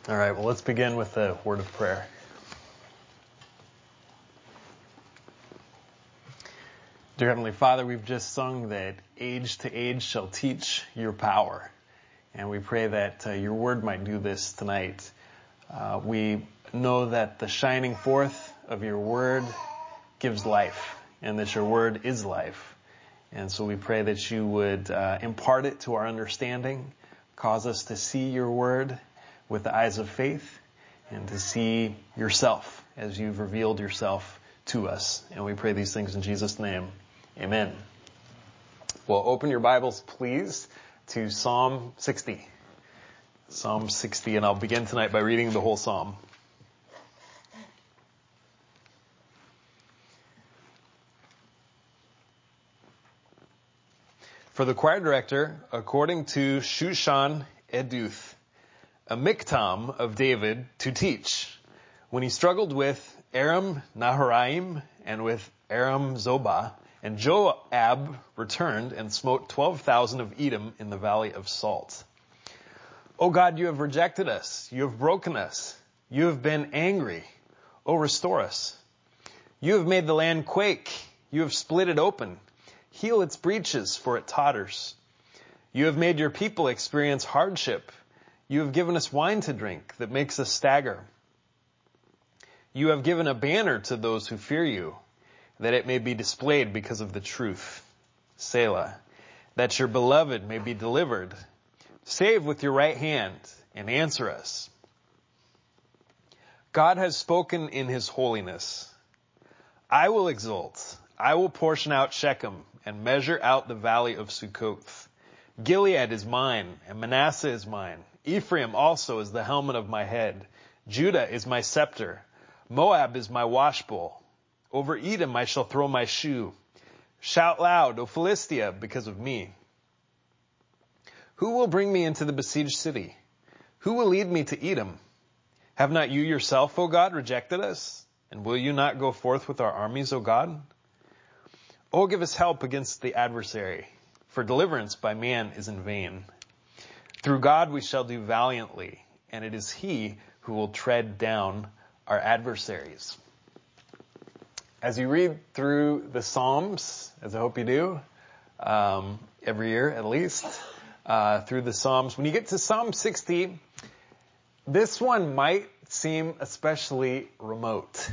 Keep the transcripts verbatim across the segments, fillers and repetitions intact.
All right, well, let's begin with a word of prayer. Dear Heavenly Father, we've just sung that age to age shall teach your power. And we pray that uh, your word might do this tonight. Uh, we know that the shining forth of your word gives life, and that your word is life. And so we pray that you would uh, impart it to our understanding, cause us to see your word with the eyes of faith, and to see yourself as you've revealed yourself to us. And we pray these things in Jesus' name. Amen. Well, open your Bibles, please, to Psalm sixty. Psalm sixty, and I'll begin tonight by reading the whole psalm. For the choir director, according to Shushan Eduth, a miktam of David to teach, when he struggled with Aram Naharaim and with Aram Zobah, and Joab returned and smote twelve thousand of Edom in the valley of Salt. O God, you have rejected us. You have broken us. You have been angry. O restore us. You have made the land quake. You have split it open. Heal its breaches, for it totters. You have made your people experience hardship. You have given us wine to drink that makes us stagger. You have given a banner to those who fear you, that it may be displayed because of the truth. Selah. That your beloved may be delivered. Save with your right hand and answer us. God has spoken in his holiness. I will exult. I will portion out Shechem and measure out the valley of Sukkoth. Gilead is mine, and Manasseh is mine. Ephraim also is the helmet of my head. Judah is my scepter. Moab is my washbowl. Over Edom I shall throw my shoe. Shout loud, O Philistia, because of me. Who will bring me into the besieged city? Who will lead me to Edom? Have not you yourself, O God, rejected us? And will you not go forth with our armies, O God? Oh, give us help against the adversary, for deliverance by man is in vain. Through God we shall do valiantly, and it is he who will tread down our adversaries. As you read through the Psalms, as I hope you do, um, every year at least, uh, through the Psalms, when you get to Psalm sixty, this one might seem especially remote.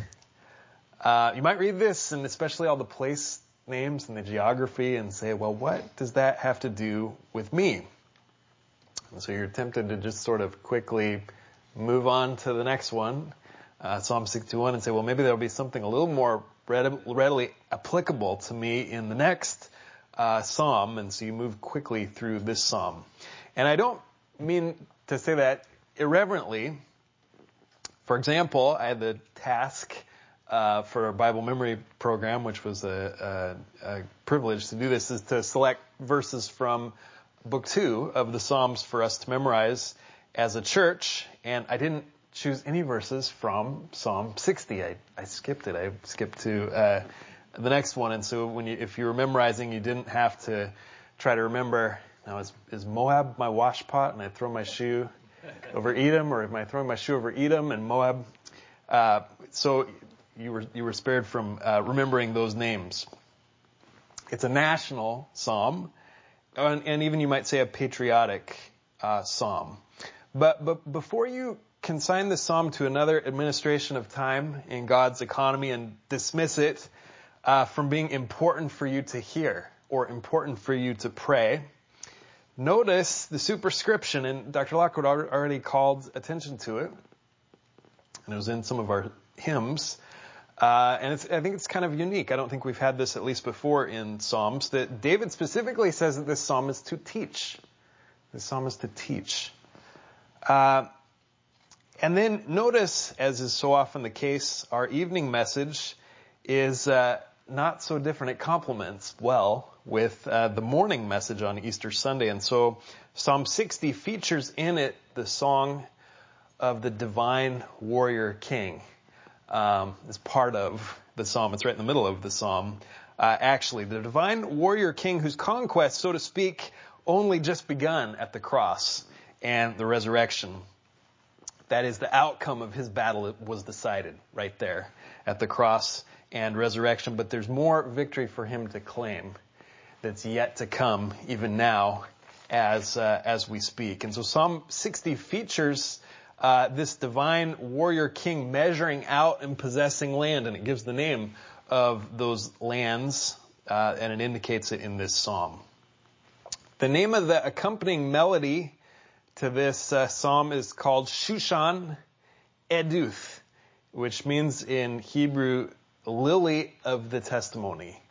Uh, you might read this, and especially all the place names and the geography, and say, well, what does that have to do with me? And so you're tempted to just sort of quickly move on to the next one, uh, Psalm sixty-one, and say, well, maybe there'll be something a little more readily applicable to me in the next uh, psalm. And so you move quickly through this psalm. And I don't mean to say that irreverently. For example, I had the task uh, for our Bible memory program, which was a, a, a privilege to do this, is to select verses from book two of the Psalms for us to memorize as a church. And I didn't choose any verses from Psalm sixty. I, I skipped it. I skipped to uh, the next one. And so when you, if you were memorizing, you didn't have to try to remember, now is, is Moab my washpot and I throw my shoe over Edom, or am I throwing my shoe over Edom and Moab? Uh, so you were you were spared from uh, remembering those names. It's a national psalm, and, and even you might say a patriotic uh, psalm. But but before you consign the psalm to another administration of time in God's economy and dismiss it uh, from being important for you to hear or important for you to pray, notice the superscription, and Doctor Lockwood already called attention to it, and it was in some of our hymns, uh, and it's, I think it's kind of unique. I don't think we've had this at least before in Psalms, that David specifically says that this psalm is to teach. This psalm is to teach. Uh, And then notice, as is so often the case, our evening message is uh, not so different. It complements well with uh, the morning message on Easter Sunday. And so Psalm sixty features in it the song of the divine warrior king um, as part of the psalm. It's right in the middle of the psalm. Uh, actually, the divine warrior king whose conquest, so to speak, only just begun at the cross and the resurrection. That is, the outcome of his battle was decided right there at the cross and resurrection. But there's more victory for him to claim that's yet to come, even now, as uh, as we speak. And so Psalm sixty features uh, this divine warrior king measuring out and possessing land, and it gives the name of those lands, uh, and it indicates it in this psalm. The name of the accompanying melody to this uh, psalm is called Shushan Eduth, which means in Hebrew, lily of the testimony,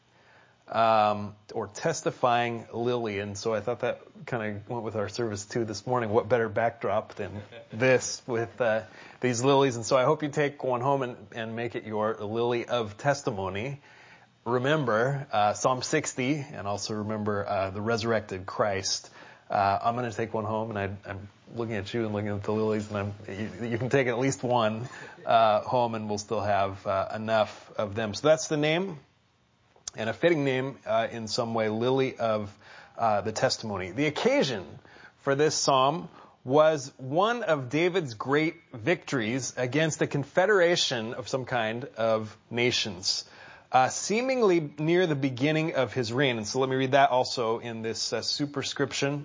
um, or testifying lily. And so I thought that kind of went with our service too this morning. What better backdrop than this with uh, these lilies? And so I hope you take one home and, and make it your lily of testimony. Remember uh, Psalm sixty, and also remember uh, the resurrected Christ. Uh, I'm going to take one home, and I, I'm looking at you and looking at the lilies, and I'm, you, you can take at least one uh, home, and we'll still have uh, enough of them. So that's the name, and a fitting name uh, in some way, Lily of uh, the Testimony. The occasion for this psalm was one of David's great victories against a confederation of some kind of nations, Uh, seemingly near the beginning of his reign. And so let me read that also in this uh, superscription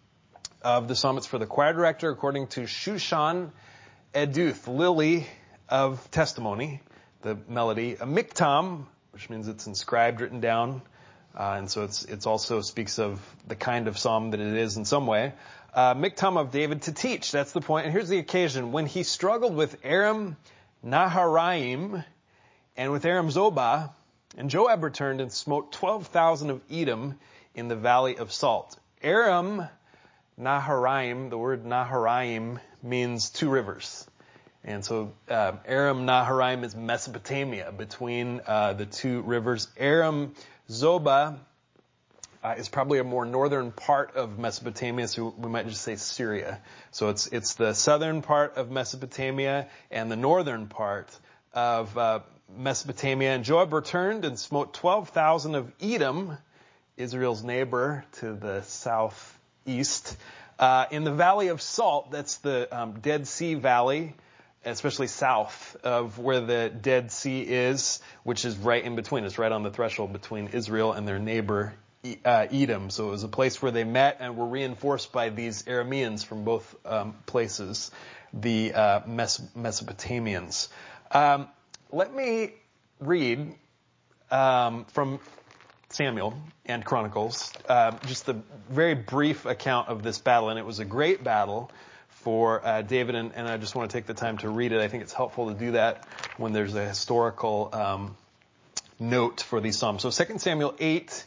of the psalm. It's for the choir director, according to Shushan Eduth, lily of testimony, the melody. A miktam, which means it's inscribed, written down. Uh, and so it's it's also speaks of the kind of psalm that it is in some way. Uh, miktam of David to teach. That's the point. And here's the occasion. When he struggled with Aram Naharaim, and with Aram Zobah, and Joab returned and smote twelve thousand of Edom in the valley of Salt. Aram Naharaim, the word Naharaim means two rivers. And so uh, Aram Naharaim is Mesopotamia, between uh, the two rivers. Aram Zobah uh, is probably a more northern part of Mesopotamia, so we might just say Syria. So it's it's the southern part of Mesopotamia and the northern part of uh, Mesopotamia. And Joab returned and smote twelve thousand of Edom, Israel's neighbor to the southeast, uh, in the Valley of Salt. That's the um, Dead Sea Valley, especially south of where the Dead Sea is, which is right in between. It's right on the threshold between Israel and their neighbor uh, Edom. So it was a place where they met and were reinforced by these Arameans from both um, places, the uh, Mes- Mesopotamians. Um, Let me read um, from Samuel and Chronicles, uh, just the very brief account of this battle. And it was a great battle for uh, David, and, and I just want to take the time to read it. I think it's helpful to do that when there's a historical um, note for these psalms. So Second Samuel eight,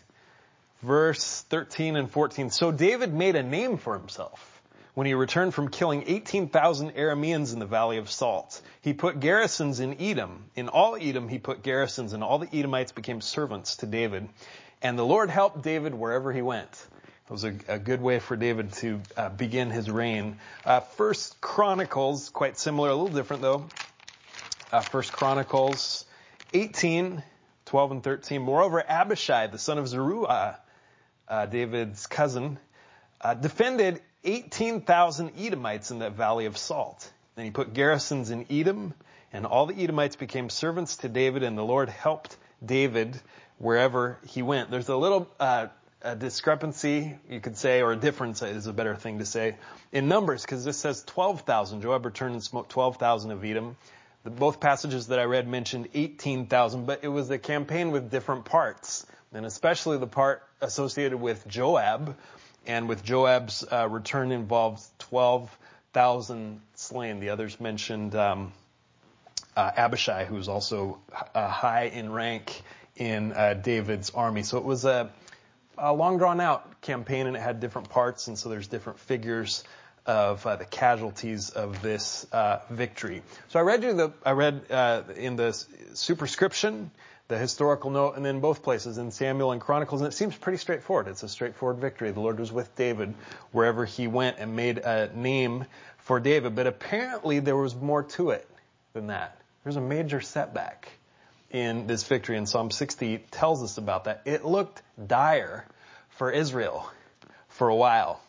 verse thirteen and fourteen. So David made a name for himself when he returned from killing eighteen thousand Arameans in the Valley of Salt. He put garrisons in Edom. In all Edom he put garrisons, and all the Edomites became servants to David. And the Lord helped David wherever he went. It was a, a good way for David to uh, begin his reign. Uh, First Chronicles, quite similar, a little different though. Uh, First Chronicles eighteen, twelve and thirteen. Moreover, Abishai, the son of Zeruiah, uh, David's cousin, uh, defended eighteen thousand Edomites in that Valley of Salt. And he put garrisons in Edom, and all the Edomites became servants to David, and the Lord helped David wherever he went. There's a little uh, a discrepancy, you could say, or a difference is a better thing to say, in numbers, because this says twelve thousand. Joab returned and smote twelve thousand of Edom. The, both passages that I read mentioned eighteen thousand, but it was a campaign with different parts, and especially the part associated with Joab. And with Joab's uh, return involved twelve thousand slain. The others mentioned um, uh, Abishai, who was also uh, high in rank in uh, David's army. So it was a, a long drawn out campaign, and it had different parts, and so there's different figures of uh, the casualties of this uh, victory. So I read you the I read uh, in the superscription the historical note, and then both places in Samuel and Chronicles, and it seems pretty straightforward. It's a straightforward victory. The Lord was with David wherever he went and made a name for David. But apparently there was more to it than that. There's a major setback in this victory, and Psalm sixty tells us about that. It looked dire for Israel for a while.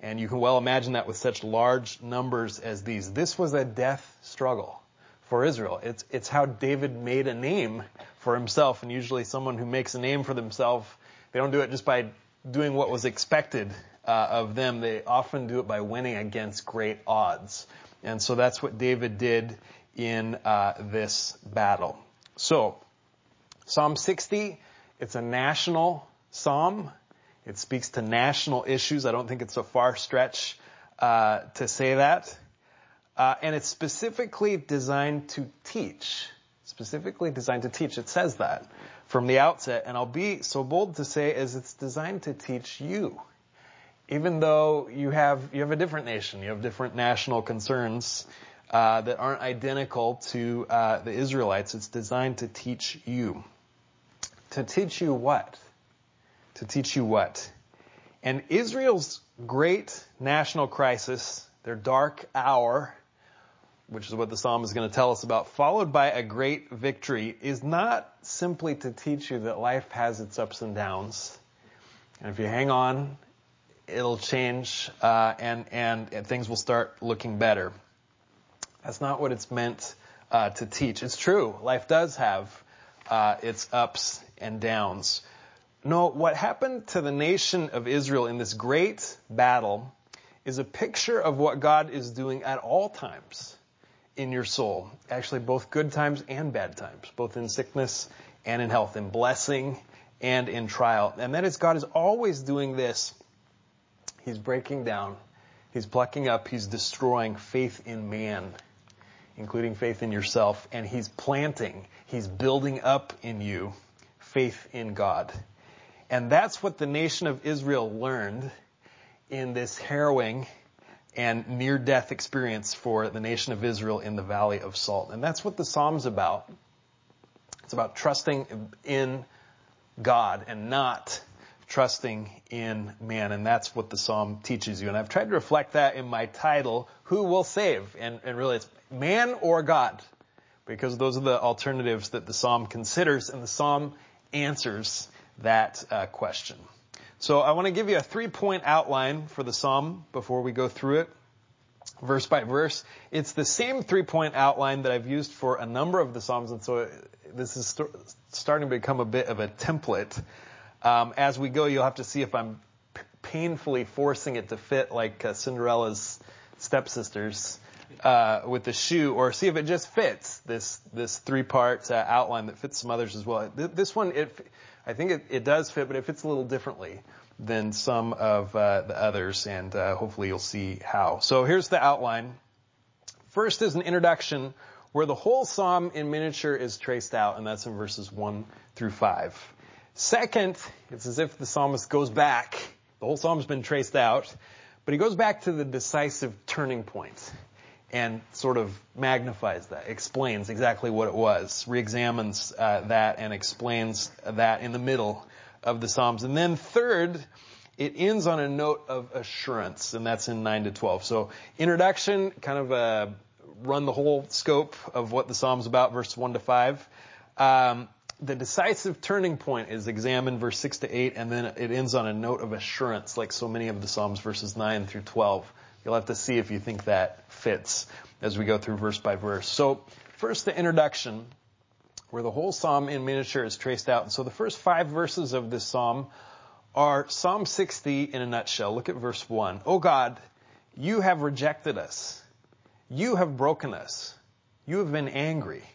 And you can well imagine that with such large numbers as these. This was a death struggle for Israel. It's, it's how David made a name for himself. And usually someone who makes a name for themselves, they don't do it just by doing what was expected uh, of them. They often do it by winning against great odds. And so that's what David did in uh, this battle. So, Psalm sixty, it's a national psalm. It speaks to national issues. I don't think it's a far stretch uh, to say that. Uh, and it's specifically designed to teach. Specifically designed to teach. It says that from the outset. And I'll be so bold to say as it's designed to teach you. Even though you have you have a different nation, you have different national concerns uh, that aren't identical to uh, the Israelites, it's designed to teach you. To teach you what? To teach you what? And Israel's great national crisis, their dark hour, which is what the psalm is going to tell us about, followed by a great victory, is not simply to teach you that life has its ups and downs. And if you hang on, it'll change, uh, and, and, and things will start looking better. That's not what it's meant uh, to teach. It's true. Life does have uh, its ups and downs. No, what happened to the nation of Israel in this great battle is a picture of what God is doing at all times in your soul. Actually, both good times and bad times, both in sickness and in health, in blessing and in trial. And that is, God is always doing this. He's breaking down, he's plucking up, he's destroying faith in man, including faith in yourself, and he's planting, he's building up in you faith in God. And that's what the nation of Israel learned in this harrowing and near-death experience for the nation of Israel in the Valley of Salt. And that's what the Psalm's about. It's about trusting in God and not trusting in man. And that's what the Psalm teaches you. And I've tried to reflect that in my title, Who Will Save? And, and really it's man or God, because those are the alternatives that the Psalm considers, and the Psalm answers that uh, question. So I want to give you a three-point outline for the Psalm before we go through it, verse by verse. It's the same three-point outline that I've used for a number of the Psalms, and so this is st- starting to become a bit of a template. Um, as we go, you'll have to see if I'm p- painfully forcing it to fit like uh, Cinderella's stepsisters uh, with the shoe, or see if it just fits this this three-part uh, outline that fits some others as well. This one, it, I think it, it does fit, but it fits a little differently than some of uh, the others, and uh, hopefully you'll see how. So here's the outline. First is an introduction where the whole psalm in miniature is traced out, and that's in verses one through five. Second, it's as if the psalmist goes back. The whole psalm's been traced out, but he goes back to the decisive turning point and sort of magnifies that, explains exactly what it was, reexamines uh, that and explains that in the middle of the Psalms. And then third, it ends on a note of assurance, and that's in nine to twelve. So introduction, kind of a run the whole scope of what the Psalm's about, verse one to five. Um, the decisive turning point is examined verse six to eight, and then it ends on a note of assurance, like so many of the Psalms, verses nine through twelve. You'll have to see if you think that fits as we go through verse by verse. So first, the introduction, where the whole psalm in miniature is traced out. And so the first five verses of this psalm are Psalm sixty in a nutshell. Look at verse one. O God, you have rejected us. You have broken us. You have been angry.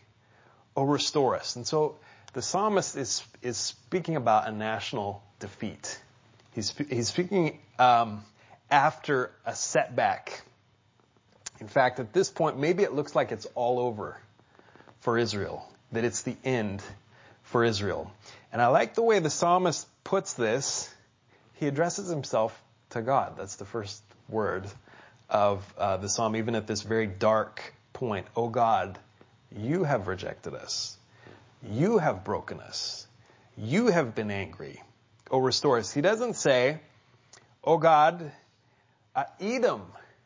O restore us. And so the psalmist is is speaking about a national defeat. He's, he's speaking um, after a setback. In fact, at this point, maybe it looks like it's all over for Israel, that it's the end for Israel. And I like the way the psalmist puts this. He addresses himself to God. That's the first word of uh, the psalm, even at this very dark point. Oh God, you have rejected us. You have broken us. You have been angry. Oh, restore us. He doesn't say, oh God, uh, Edom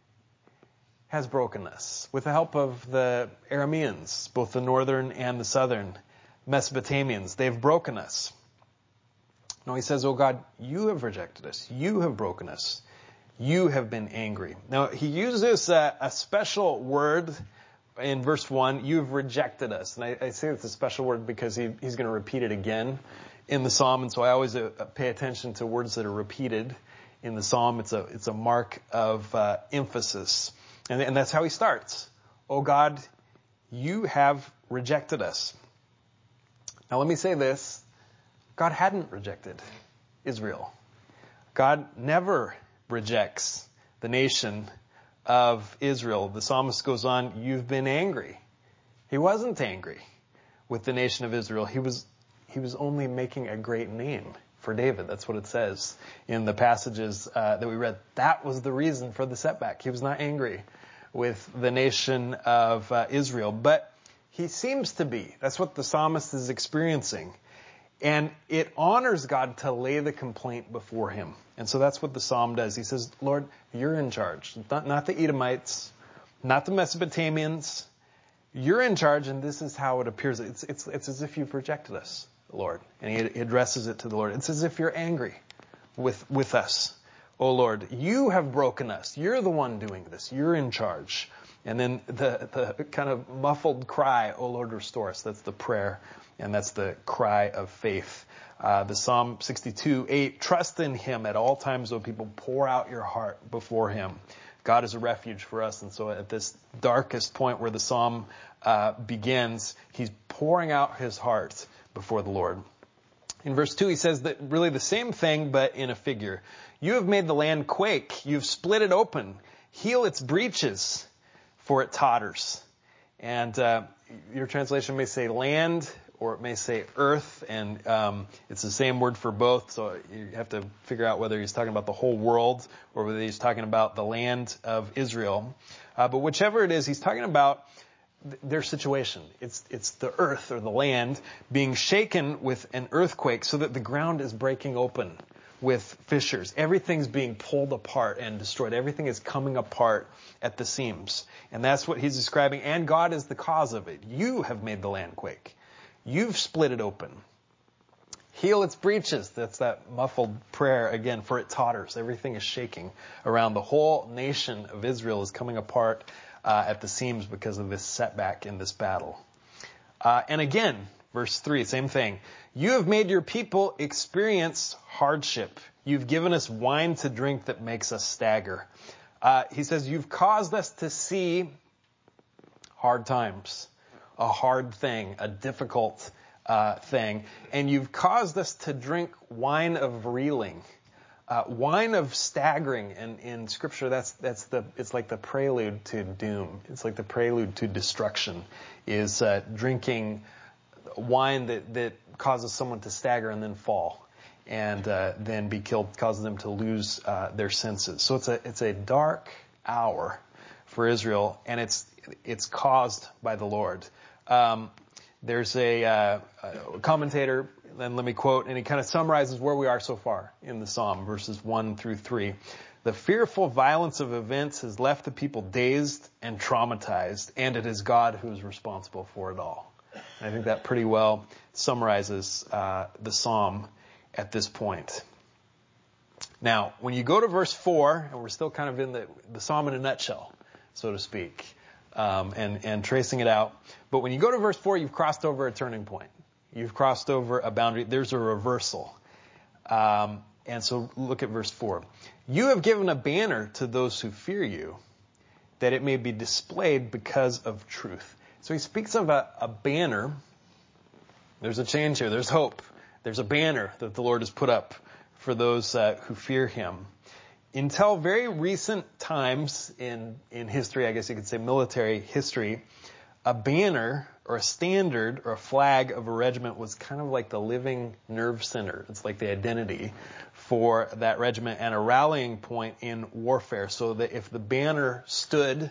has broken us with the help of the Arameans, both the northern and the southern Mesopotamians. They've broken us. No, he says, oh God, you have rejected us. You have broken us. you have been angry. Now, he uses a, a special word in verse one, you've rejected us. And I, I say it's a special word because he, he's going to repeat it again in the psalm. And so I always uh, pay attention to words that are repeated in the psalm. It's a, it's a mark of uh, emphasis. And, and that's how he starts. Oh God, you have rejected us. Now let me say this. God hadn't rejected Israel. God never rejects the nation of Israel. The psalmist goes on, you've been angry. He wasn't angry with the nation of Israel. He was, he was only making a great name for David. That's what it says in the passages uh, that we read. That was the reason for the setback. He was not angry with the nation of uh, Israel, but he seems to be. That's what the psalmist is experiencing. And it honors God to lay the complaint before him. And so that's what the psalm does. He says, Lord, you're in charge. Not, not the Edomites, not the Mesopotamians. You're in charge, and this is how it appears. It's, it's, it's as if you've rejected us, Lord. And he, he addresses it to the Lord. It's as if you're angry with, with us. Oh, Lord, you have broken us. You're the one doing this. You're in charge. And then the, the kind of muffled cry, oh, Lord, restore us. That's the prayer. And that's the cry of faith. Uh, the Psalm sixty-two, eight, trust in him at all times, O people, pour out your heart before him. God is a refuge for us. And so at this darkest point where the Psalm uh, begins, he's pouring out his heart before the Lord. In verse two, he says that really the same thing, but in a figure. You have made the land quake. You've split it open. Heal its breaches, for it totters. And uh, your translation may say land, or it may say earth, and um, it's the same word for both, so you have to figure out whether he's talking about the whole world or whether he's talking about the land of Israel. Uh, but whichever it is, he's talking about th- their situation. It's it's the earth or the land being shaken with an earthquake so that the ground is breaking open with fissures. Everything's being pulled apart and destroyed. Everything is coming apart at the seams. And that's what he's describing, and God is the cause of it. You have made the land quake. You've split it open. Heal its breaches. That's that muffled prayer again, for it totters. Everything is shaking around. The whole nation of Israel is coming apart uh, at the seams because of this setback in this battle. Uh, and again, verse three, same thing. You have made your people experience hardship. You've given us wine to drink that makes us stagger. Uh, he says, you've caused us to see hard times. A hard thing, a difficult uh, thing. And you've caused us to drink wine of reeling, uh, wine of staggering. And in Scripture, that's that's the it's like the prelude to doom. It's like the prelude to destruction. Is uh, drinking wine that that causes someone to stagger and then fall, and uh, then be killed, causes them to lose uh, their senses. So it's a it's a dark hour for Israel, and it's it's caused by the Lord. Um, there's a, uh, a commentator, and let me quote, and he kind of summarizes where we are so far in the Psalm, verses one through three. The fearful violence of events has left the people dazed and traumatized, and it is God who is responsible for it all. And I think that pretty well summarizes uh, the Psalm at this point. Now, when you go to verse four, and we're still kind of in the, the Psalm in a nutshell, so to speak, Um, and, and tracing it out. But when you go to verse four, you've crossed over a turning point. You've crossed over a boundary. There's a reversal. Um, and so look at verse four. You have given a banner to those who fear you, that it may be displayed because of truth. So he speaks of a, a banner. There's a change here. There's hope. There's a banner that the Lord has put up for those uh, who fear him. Until very recent times in, in history, I guess you could say military history, a banner or a standard or a flag of a regiment was kind of like the living nerve center. It's like the identity for that regiment and a rallying point in warfare. So that if the banner stood,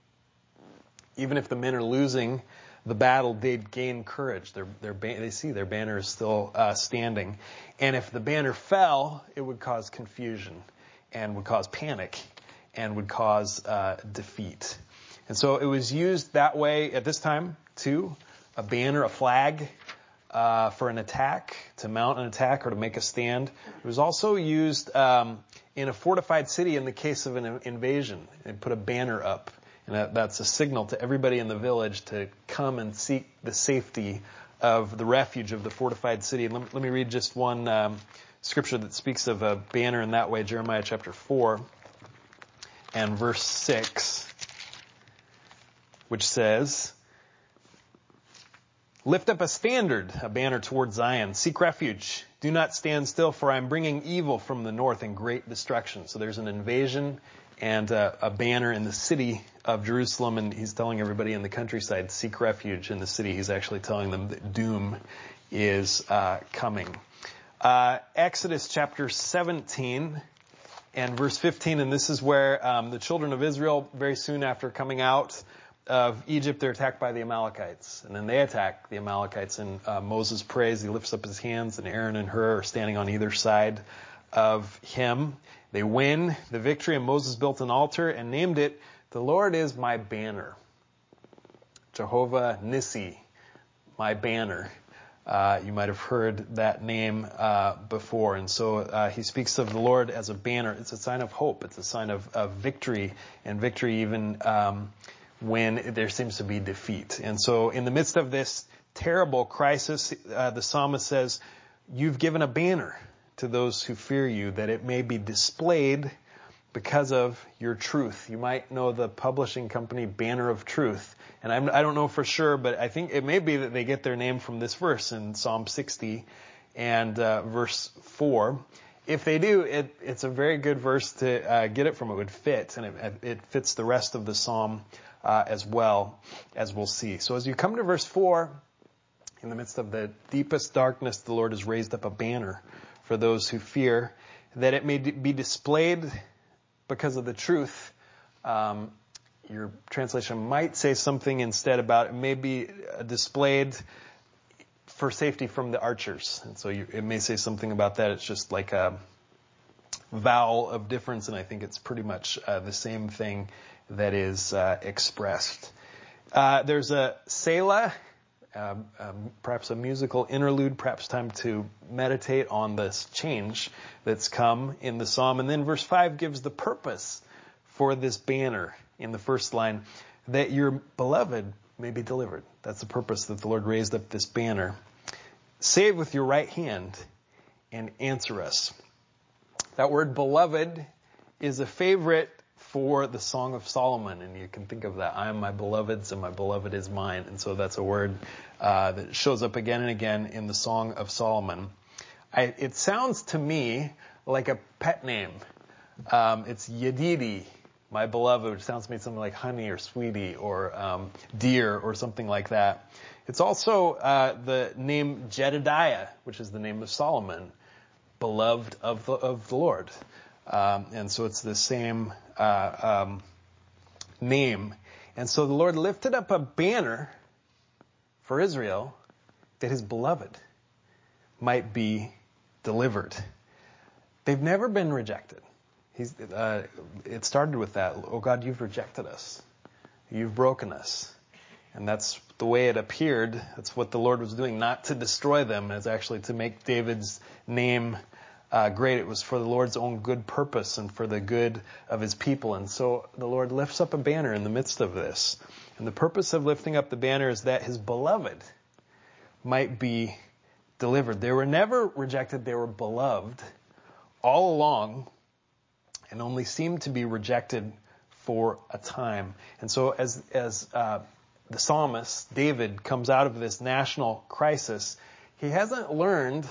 even if the men are losing the battle, they'd gain courage. Their, their, they see their banner is still uh, standing. And if the banner fell, it would cause confusion and would cause panic and would cause uh, defeat. And so it was used that way at this time too, a banner, a flag uh, for an attack, to mount an attack or to make a stand. It was also used um, in a fortified city in the case of an invasion. They put a banner up, and that, that's a signal to everybody in the village to come and seek the safety of the refuge of the fortified city. And let, let me read just one um, scripture that speaks of a banner in that way, Jeremiah chapter four and verse six, which says, "Lift up a standard, a banner toward Zion. Seek refuge. Do not stand still, for I am bringing evil from the north and great destruction." So there's an invasion and uh, a banner in the city of Jerusalem, and he's telling everybody in the countryside, seek refuge. In the city, he's actually telling them that doom is uh, coming. Uh, Exodus chapter seventeen and verse fifteen, and this is where um, the children of Israel, very soon after coming out of Egypt, they're attacked by the Amalekites. And then they attack the Amalekites, and uh, Moses prays, he lifts up his hands, and Aaron and Hur are standing on either side of him. They win the victory, and Moses built an altar and named it, "The Lord is my banner." Jehovah Nissi, my banner. Uh, you might have heard that name uh, before. And so uh, he speaks of the Lord as a banner. It's a sign of hope. It's a sign of, of victory, and victory even um, when there seems to be defeat. And so in the midst of this terrible crisis, uh, the psalmist says, "You've given a banner to those who fear you, that it may be displayed because of your truth." You might know the publishing company Banner of Truth. And I'm, I don't know for sure, but I think it may be that they get their name from this verse in Psalm sixty and uh, verse four. If they do, it, it's a very good verse to uh, get it from. It would fit, and it, it fits the rest of the psalm uh, as well, as we'll see. So as you come to verse four, in the midst of the deepest darkness, the Lord has raised up a banner for those who fear, that it may be displayed because of the truth. Um, your translation might say something instead about it may be displayed for safety from the archers. And so you, it may say something about that. It's just like a vowel of difference, and I think it's pretty much uh, the same thing that is uh, expressed. Uh, there's a Selah, Um, um, perhaps a musical interlude, perhaps time to meditate on this change that's come in the psalm. And then verse five gives the purpose for this banner in the first line, that your beloved may be delivered. That's the purpose that the Lord raised up this banner. Save with your right hand and answer us. That word beloved is a favorite for the Song of Solomon, and you can think of that. I am my beloved's, and my beloved is mine. And so that's a word uh, that shows up again and again in the Song of Solomon. I, it sounds to me like a pet name. Um, it's Yedidi, my beloved, which sounds to me something like honey or sweetie or um, dear or something like that. It's also uh, the name Jedediah, which is the name of Solomon, beloved of the, of the Lord. Um, and so it's the same uh, um, name. And so the Lord lifted up a banner for Israel that his beloved might be delivered. They've never been rejected. He's, uh, it started with that. Oh God, you've rejected us. You've broken us. And that's the way it appeared. That's what the Lord was doing, not to destroy them, as actually to make David's name Uh, great. It was for the Lord's own good purpose and for the good of his people. And so the Lord lifts up a banner in the midst of this. And the purpose of lifting up the banner is that his beloved might be delivered. They were never rejected. They were beloved all along and only seemed to be rejected for a time. And so as, as uh, the psalmist, David, comes out of this national crisis, he hasn't learned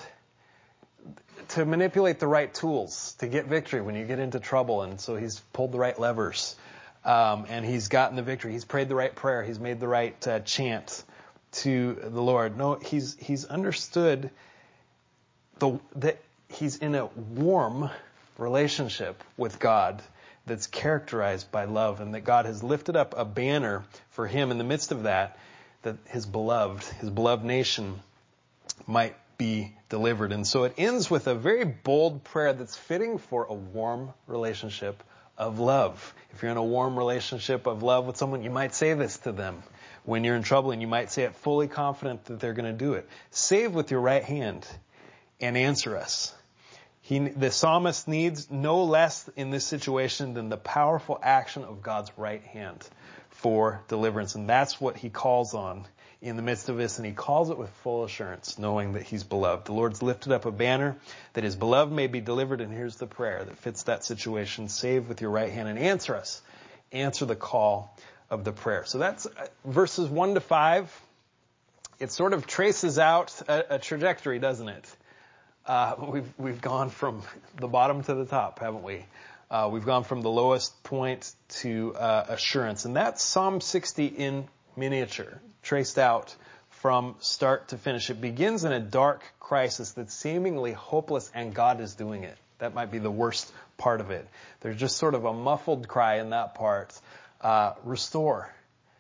to manipulate the right tools to get victory when you get into trouble. And so he's pulled the right levers. Um, and he's gotten the victory. He's prayed the right prayer. He's made the right uh, chant to the Lord. No, he's he's understood the, that he's in a warm relationship with God that's characterized by love, and that God has lifted up a banner for him in the midst of that, that his beloved, his beloved nation might be delivered. And so it ends with a very bold prayer that's fitting for a warm relationship of love. If you're in a warm relationship of love with someone, you might say this to them when you're in trouble, and you might say it fully confident that they're going to do it. Save with your right hand and answer us. He, the psalmist needs no less in this situation than the powerful action of God's right hand for deliverance. And that's what he calls on in the midst of this. And he calls it with full assurance, knowing that he's beloved. The Lord's lifted up a banner that his beloved may be delivered. And here's the prayer that fits that situation. Save with your right hand and answer us. Answer the call of the prayer. So that's verses one to five. It sort of traces out a, a trajectory, doesn't it? Uh, we've, we've gone from the bottom to the top, haven't we? Uh, we've gone from the lowest point to uh, assurance. And that's Psalm sixty in miniature, traced out from start to finish. It begins in a dark crisis that's seemingly hopeless, and God is doing it. That might be the worst part of it. There's just sort of a muffled cry in that part. Uh, restore,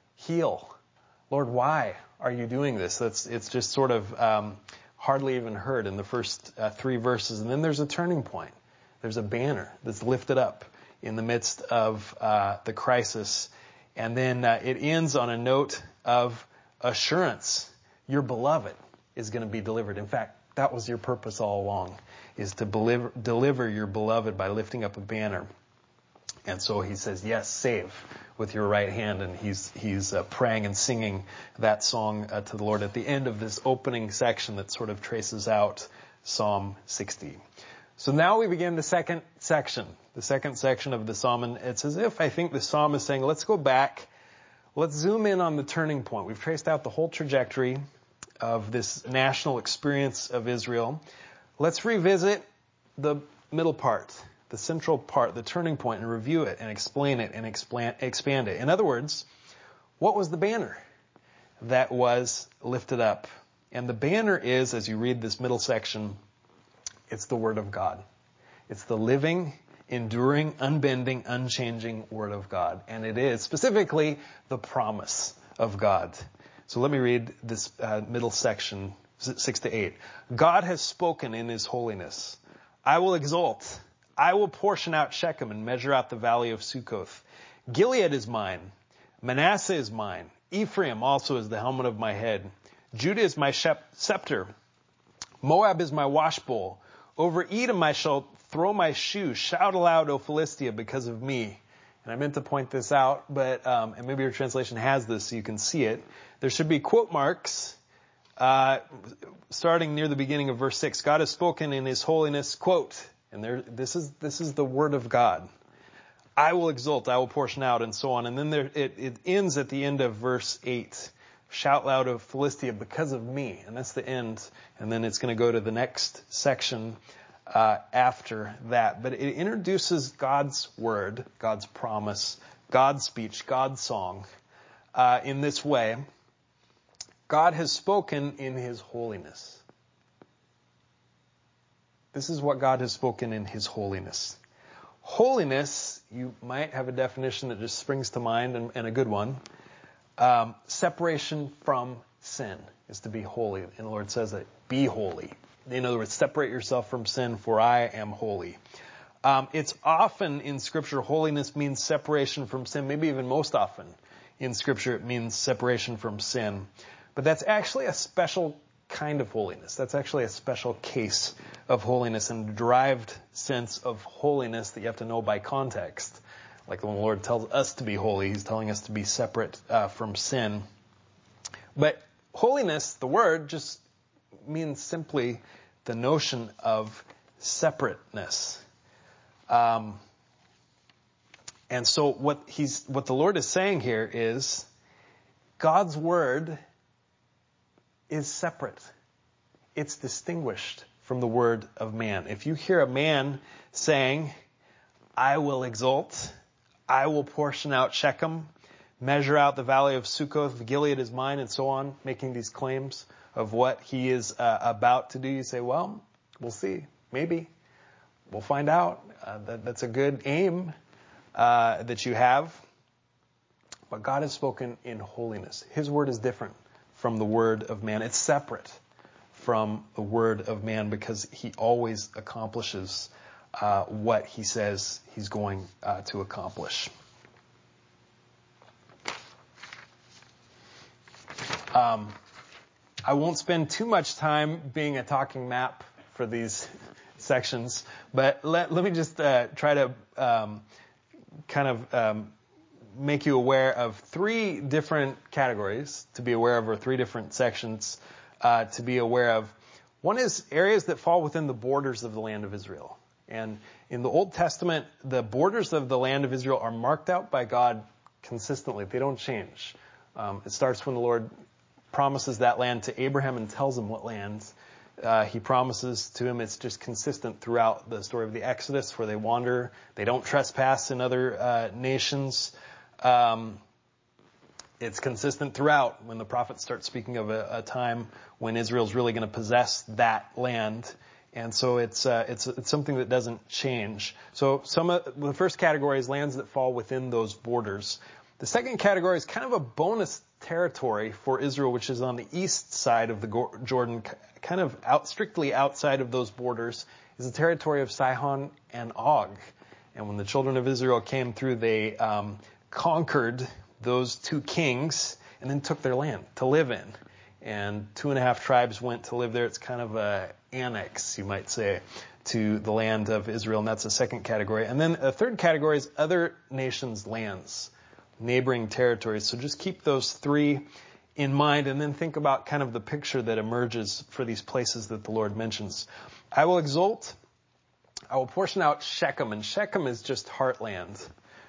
heal. Lord, why are you doing this? That's, it's just sort of um, hardly even heard in the first uh, three verses. And then there's a turning point. There's a banner that's lifted up in the midst of uh, the crisis. And then uh, it ends on a note of assurance. Your beloved is going to be delivered. In fact, that was your purpose all along, is to deliver, deliver your beloved by lifting up a banner. And so he says, yes, save with your right hand. And he's he's uh, praying and singing that song uh, to the Lord at the end of this opening section that sort of traces out Psalm sixty. So now we begin the second section, the second section of the psalm. And it's as if I think the psalm is saying, let's go back. Let's zoom in on the turning point. We've traced out the whole trajectory of this national experience of Israel. Let's revisit the middle part, the central part, the turning point, and review it and explain it and expand, expand it. In other words, what was the banner that was lifted up? And the banner is, as you read this middle section, it's the Word of God. It's the living, enduring, unbending, unchanging Word of God. And it is specifically the promise of God. So let me read this uh, middle section, six to eight. God has spoken in his holiness. I will exult. I will portion out Shechem and measure out the valley of Succoth. Gilead is mine. Manasseh is mine. Ephraim also is the helmet of my head. Judah is my scepter. Moab is my washbowl. Over Edom I shall throw my shoe. Shout aloud, O Philistia, because of me. And I meant to point this out, but um, and maybe your translation has this so you can see it. There should be quote marks uh, starting near the beginning of verse six. God has spoken in his holiness, quote, and there, this is this is the word of God. I will exult, I will portion out, and so on. And then there, it, it ends at the end of verse eight. Shout loud of Philistia because of me. And that's the end. And then it's going to go to the next section uh, after that. But it introduces God's word, God's promise, God's speech, God's song uh, in this way. God has spoken in his holiness. This is what God has spoken in his holiness. Holiness, you might have a definition that just springs to mind, and, and a good one. Um, separation from sin is to be holy. And the Lord says that, be holy. In other words, separate yourself from sin, for I am holy. Um, it's often in Scripture, holiness means separation from sin. Maybe even most often in Scripture, it means separation from sin. But that's actually a special kind of holiness. That's actually a special case of holiness and a derived sense of holiness that you have to know by context. Like when the Lord tells us to be holy, he's telling us to be separate uh, from sin. But holiness, the word, just means simply the notion of separateness. Um, and so what he's, what the Lord is saying here is God's word is separate. It's distinguished from the word of man. If you hear a man saying, I will exult, I will portion out Shechem, measure out the valley of Succoth, Gilead is mine, and so on, making these claims of what he is uh, about to do, you say, well, we'll see. Maybe. We'll find out. Uh, that, that's a good aim uh, that you have. But God has spoken in holiness. His word is different from the word of man. It's separate from the word of man because he always accomplishes Uh, what he says he's going uh, to accomplish. Um, I won't spend too much time being a talking map for these sections, but let, let me just uh, try to um, kind of um, make you aware of three different categories to be aware of, or three different sections uh, to be aware of. One is areas that fall within the borders of the land of Israel. And in the Old Testament, the borders of the land of Israel are marked out by God consistently. They don't change. Um, it starts when the Lord promises that land to Abraham and tells him what land uh, he promises to him. It's just consistent throughout the story of the Exodus, where they wander. They don't trespass in other uh, nations. Um, it's consistent throughout when the prophets start speaking of a, a time when Israel's really going to possess that land. And so it's, uh, it's, it's something that doesn't change. So some of the first category is lands that fall within those borders. The second category is kind of a bonus territory for Israel, which is on the east side of the Jordan, kind of out, strictly outside of those borders, is the territory of Sihon and Og. And when the children of Israel came through, they um, conquered those two kings and then took their land to live in. And two and a half tribes went to live there. It's kind of a annex, you might say, to the land of Israel, and that's the second category. And then a third category is other nations' lands, neighboring territories. So just keep those three in mind, and then think about kind of the picture that emerges for these places that the Lord mentions. I will exalt, I will portion out Shechem, and Shechem is just heartland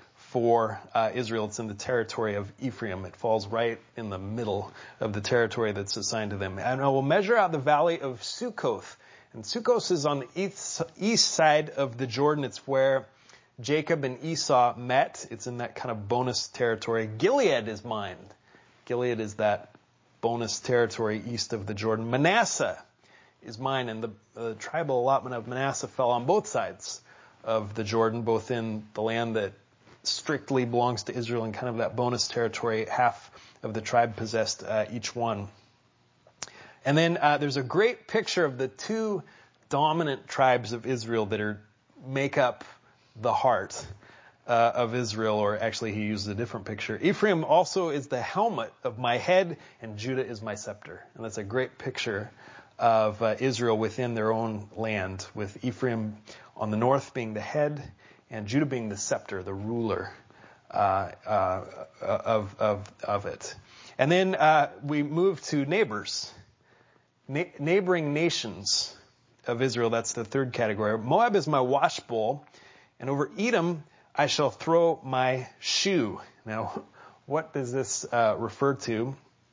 for uh, Israel. It's in the territory of Ephraim. It falls right in the middle of the territory that's assigned to them. And I will measure out the valley of Sukkoth. And Sukkoth is on the east, east side of the Jordan. It's where Jacob and Esau met. It's in that kind of bonus territory. Gilead is mine. Gilead is that bonus territory east of the Jordan. Manasseh is mine, and the, the tribal allotment of Manasseh fell on both sides of the Jordan, both in the land that strictly belongs to Israel and kind of that bonus territory. Half of the tribe possessed uh, each one. And then uh, there's a great picture of the two dominant tribes of Israel that are make up the heart uh, of Israel, or actually he uses a different picture. Ephraim also is the helmet of my head, and Judah is my scepter. And that's a great picture of uh, Israel within their own land, with Ephraim on the north being the head, and Judah being the scepter, the ruler uh, uh, of, of, of it. And then uh, we move to neighbors, Na- neighboring nations of Israel. That's the third category. Moab is my wash bowl, and over Edom I shall throw my shoe. Now, what does this uh, refer to?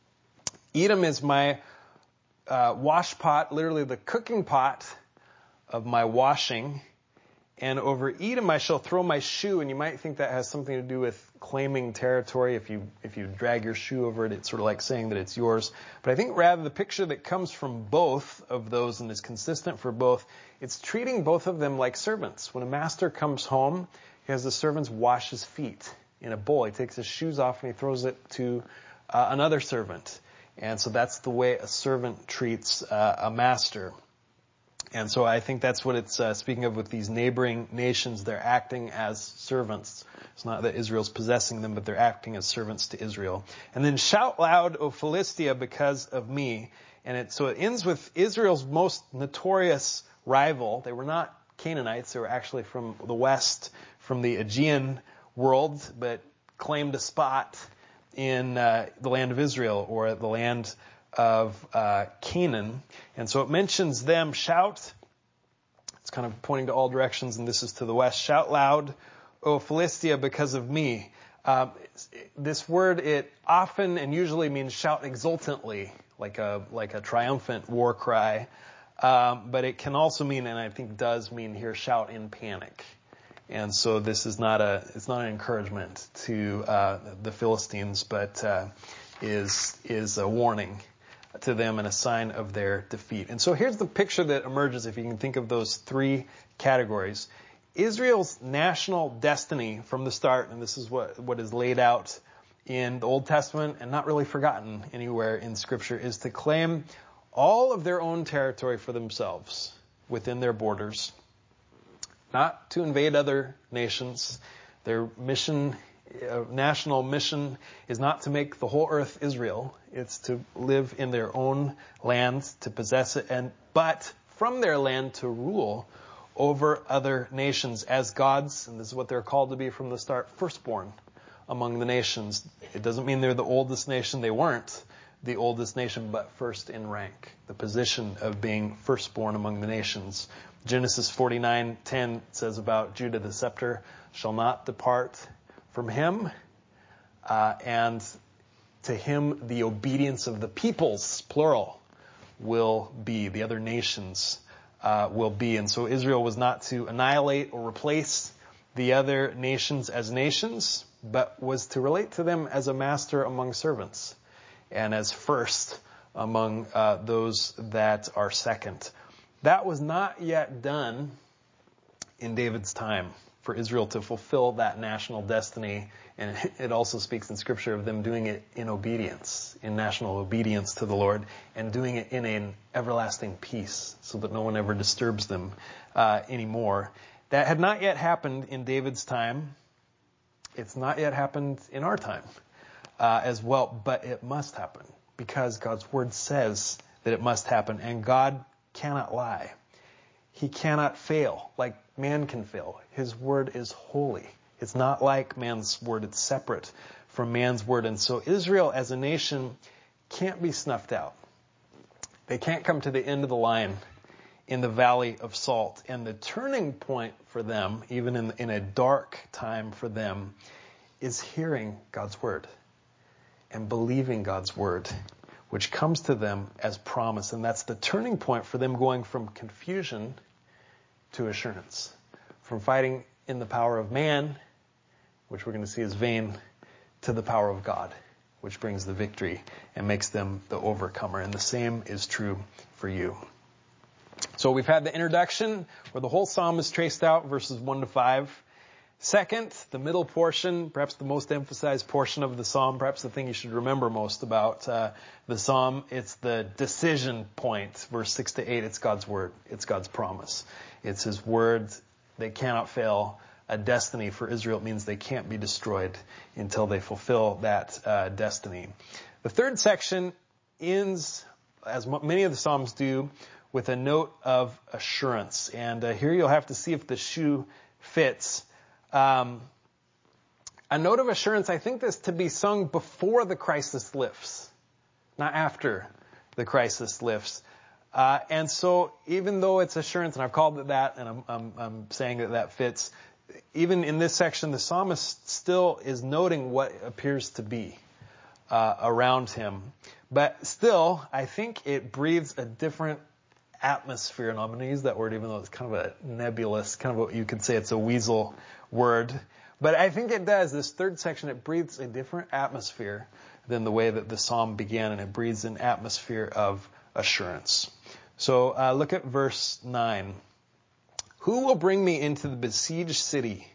Edom is my uh, wash pot, literally the cooking pot of my washing. And over Edom I shall throw my shoe, and you might think that has something to do with claiming territory. If you if you drag your shoe over it, it's sort of like saying that it's yours. But I think rather the picture that comes from both of those and is consistent for both, it's treating both of them like servants. When a master comes home, he has the servants wash his feet in a bowl. He takes his shoes off and he throws it to uh, another servant. And so that's the way a servant treats uh, a master. And so I think that's what it's uh, speaking of with these neighboring nations. They're acting as servants. It's not that Israel's possessing them, but they're acting as servants to Israel. And then shout loud, O Philistia, because of me. And it, so it ends with Israel's most notorious rival. They were not Canaanites. They were actually from the west, from the Aegean world, but claimed a spot in uh, the land of Israel, or the land of uh, Canaan. And so it mentions them. Shout. It's kind of pointing to all directions, and this is to the west. Shout loud, O Philistia, because of me. Um, this word, it often and usually means shout exultantly, like a like a triumphant war cry. Um, but it can also mean, and I think does mean here, shout in panic. And so this is not a it's not an encouragement to uh, the Philistines, but uh, is is a warning to them and a sign of their defeat. And so here's the picture that emerges, if you can think of those three categories. Israel's national destiny from the start, and this is what, what is laid out in the Old Testament and not really forgotten anywhere in Scripture, is to claim all of their own territory for themselves within their borders, not to invade other nations. Their mission Uh, national mission is not to make the whole earth Israel. It's to live in their own land, to possess it, and but from their land to rule over other nations as God's, and this is what they're called to be from the start, firstborn among the nations. It doesn't mean they're the oldest nation. They weren't the oldest nation, but first in rank, the position of being firstborn among the nations. Genesis forty-nine ten says about Judah, the scepter shall not depart from him, uh, and to him the obedience of the peoples, plural, will be. The other nations uh, will be. And so Israel was not to annihilate or replace the other nations as nations, but was to relate to them as a master among servants and as first among uh, those that are second. That was not yet done in David's time for Israel to fulfill that national destiny. And it also speaks in Scripture of them doing it in obedience, in national obedience to the Lord, and doing it in an everlasting peace so that no one ever disturbs them uh, anymore. That had not yet happened in David's time. It's not yet happened in our time uh, as well, but it must happen because God's Word says that it must happen, and God cannot lie. He cannot fail like man can fail. His Word is holy. It's not like man's word. It's separate from man's word. And so Israel as a nation can't be snuffed out. They can't come to the end of the line in the valley of salt. And the turning point for them, even in, in a dark time for them, is hearing God's word and believing God's word, which comes to them as promise. And that's the turning point for them going from confusion to assurance, from fighting in the power of man, which we're going to see is vain, to the power of God, which brings the victory and makes them the overcomer. And the same is true for you. So we've had the introduction where the whole psalm is traced out, verses one to five. Second, the middle portion, perhaps the most emphasized portion of the psalm, perhaps the thing you should remember most about uh, the psalm, it's the decision point, verse six to eight. It's God's word. It's God's promise. It's his word. They cannot fail. A destiny for Israel. It means they can't be destroyed until they fulfill that uh, destiny. The third section ends, as many of the Psalms do, with a note of assurance. And uh, here you'll have to see if the shoe fits. Um, a note of assurance, I think this to be sung before the crisis lifts, not after the crisis lifts. Uh, and so even though it's assurance, and I've called it that, and I'm, I'm, I'm saying that that fits, even in this section, the psalmist still is noting what appears to be uh, around him. But still, I think it breathes a different atmosphere. And I'm going to use that word even though it's kind of a nebulous, kind of what you could say it's a weasel word. But I think it does. This third section, it breathes a different atmosphere than the way that the psalm began. And it breathes an atmosphere of assurance. So uh, look at verse nine. Who will bring me into the besieged city?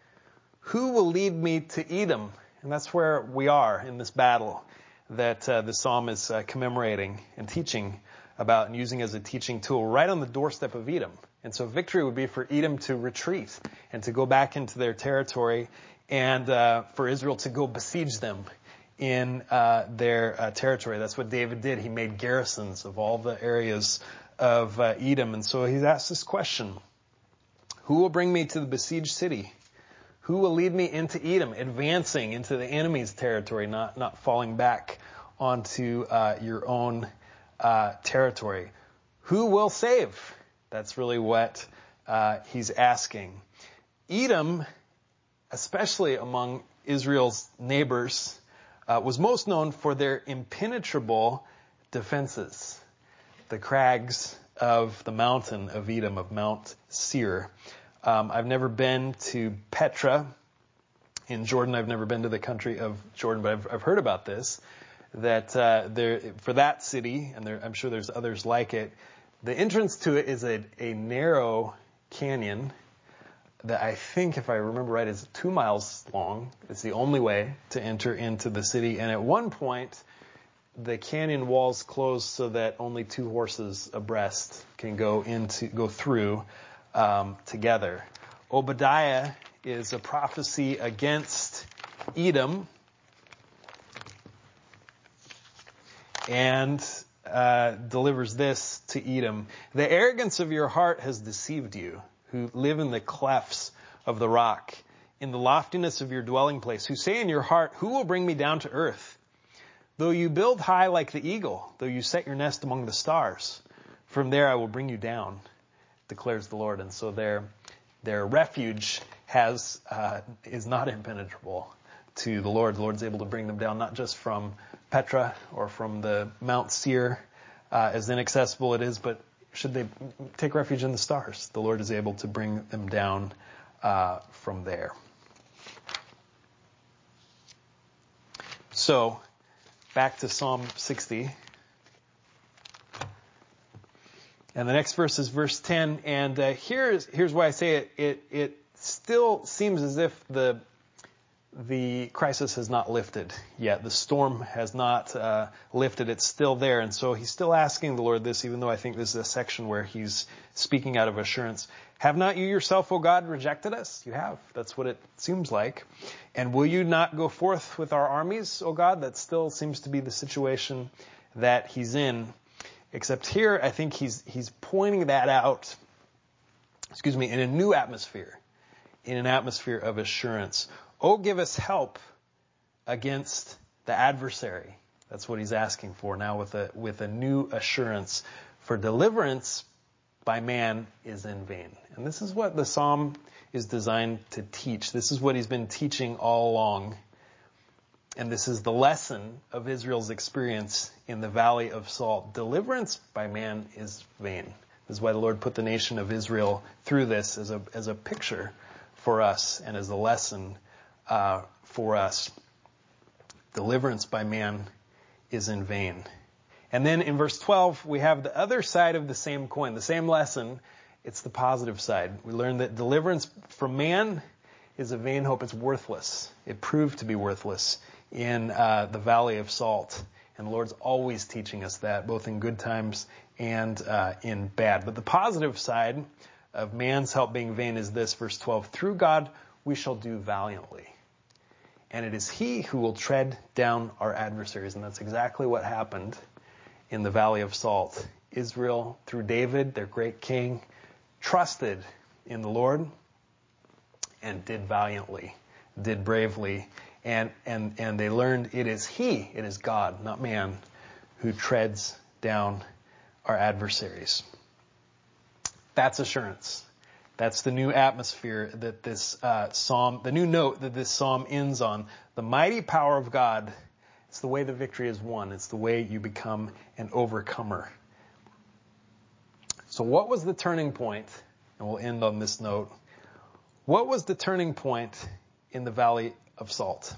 Who will lead me to Edom? And that's where we are in this battle that uh, the psalm is uh, commemorating and teaching about and using as a teaching tool right on the doorstep of Edom. And so victory would be for Edom to retreat and to go back into their territory and uh, for Israel to go besiege them in uh, their uh, territory. That's what David did. He made garrisons of all the areas of uh, Edom. And so he's asked this question. Who will bring me to the besieged city? Who will lead me into Edom, advancing into the enemy's territory, not, not falling back onto uh, your own uh, territory? Who will save? That's really what uh, he's asking. Edom, especially among Israel's neighbors, uh, was most known for their impenetrable defenses. The crags of the mountain of Edom, of Mount Seir. Um, I've never been to Petra in Jordan. I've never been to the country of Jordan, but I've, I've heard about this, that uh, there, for that city, and there, I'm sure there's others like it, the entrance to it is a, a narrow canyon that I think, if I remember right, is two miles long. It's the only way to enter into the city. And at one point, the canyon walls close so that only two horses abreast can go into go through um, together. Obadiah is a prophecy against Edom, and uh, delivers this to Edom. The arrogance of your heart has deceived you. who live in the clefts of the rock, in the loftiness of your dwelling place, who say in your heart, who will bring me down to earth? Though you build high like the eagle, though you set your nest among the stars, from there I will bring you down, declares the Lord. And so their their refuge has uh, is not impenetrable to the Lord. The Lord's able to bring them down, not just from Petra or from the Mount Seir, uh, as inaccessible it is, but should they take refuge in the stars, the Lord is able to bring them down uh, from there. So, back to Psalm sixty. And the next verse is verse ten. And uh, here's here's why I say it. It it still seems as if the the crisis has not lifted yet. The storm has not uh, lifted. It's still there. And so he's still asking the Lord this, even though I think this is a section where he's speaking out of assurance. Have not you yourself, O God, rejected us? You have. That's what it seems like. And will you not go forth with our armies, O God? That still seems to be the situation that he's in. Except here, I think he's he's pointing that out, excuse me, in a new atmosphere, in an atmosphere of assurance. Oh, give us help against the adversary. That's what he's asking for now with a with a new assurance. For deliverance by man is in vain. And this is what the psalm is designed to teach. This is what he's been teaching all along. And this is the lesson of Israel's experience in the Valley of Salt. Deliverance by man is vain. This is why the Lord put the nation of Israel through this as a as a picture for us and as a lesson uh, for us. Deliverance by man is in vain. And then in verse twelve, we have the other side of the same coin, the same lesson. It's the positive side. We learn that deliverance from man is a vain hope. It's worthless. It proved to be worthless in uh, the Valley of Salt. And the Lord's always teaching us that, both in good times and uh, in bad. But the positive side of man's help being vain is this, verse twelve. Through God we shall do valiantly. And it is he who will tread down our adversaries. And that's exactly what happened in the Valley of Salt. Israel, through David, their great king, trusted in the Lord and did valiantly, did bravely. And, and, and they learned it is he, it is God, not man, who treads down our adversaries. That's assurance. That's the new atmosphere that this uh, psalm, the new note that this psalm ends on. The mighty power of God. It's the way the victory is won. It's the way you become an overcomer. So what was the turning point? And we'll end on this note. What was the turning point in the Valley of Salt?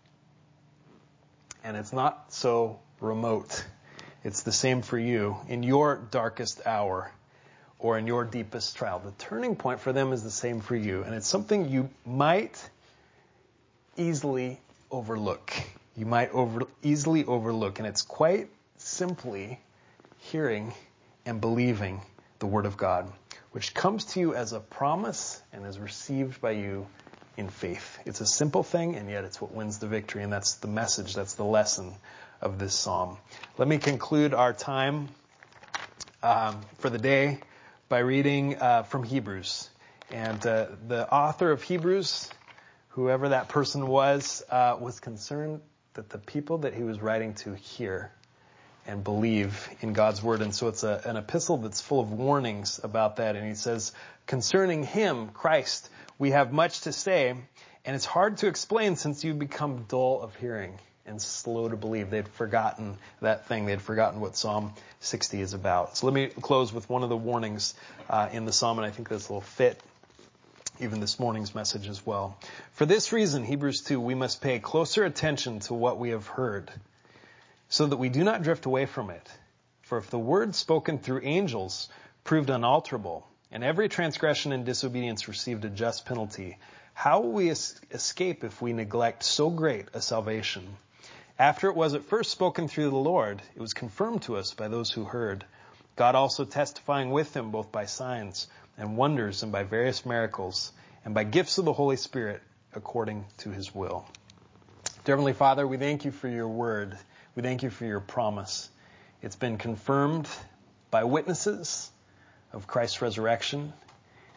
And it's not so remote. It's the same for you in your darkest hour or in your deepest trial. The turning point for them is the same for you. And it's something you might easily overlook. You might over, easily overlook. And it's quite simply hearing and believing the Word of God, which comes to you as a promise and is received by you in faith. It's a simple thing, and yet it's what wins the victory. And that's the message, that's the lesson of this psalm. Let me conclude our time um, for the day by reading uh, from Hebrews. And uh, the author of Hebrews, whoever that person was, uh, was concerned that the people that he was writing to hear and believe in God's word. And so it's a, an epistle that's full of warnings about that. And he says, concerning him, Christ, we have much to say, and it's hard to explain since you've become dull of hearing and slow to believe. They'd forgotten that thing. They'd forgotten what Psalm sixty is about. So let me close with one of the warnings uh, in the psalm, and I think this will fit even this morning's message as well. For this reason, Hebrews two, we must pay closer attention to what we have heard, so that we do not drift away from it. For if the word spoken through angels proved unalterable, and every transgression and disobedience received a just penalty, how will we es- escape if we neglect so great a salvation? After it was at first spoken through the Lord, it was confirmed to us by those who heard, God also testifying with him both by signs and wonders and by various miracles and by gifts of the Holy Spirit according to his will. Dear Heavenly Father, we thank you for your word. We thank you for your promise. It's been confirmed by witnesses of Christ's resurrection.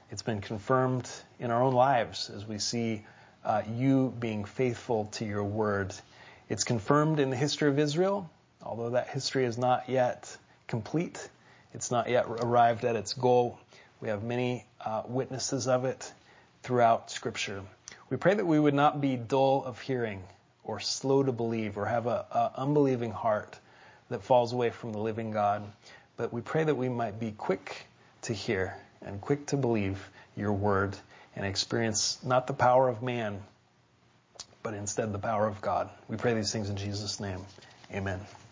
It's been confirmed in our own lives as we see uh, you being faithful to your word. It's confirmed in the history of Israel, although that history is not yet complete. It's not yet arrived at its goal. We have many uh, witnesses of it throughout Scripture. We pray that we would not be dull of hearing or slow to believe or have a, a unbelieving heart that falls away from the living God. But we pray that we might be quick to hear and quick to believe your word and experience not the power of man, but instead the power of God. We pray these things in Jesus' name. Amen.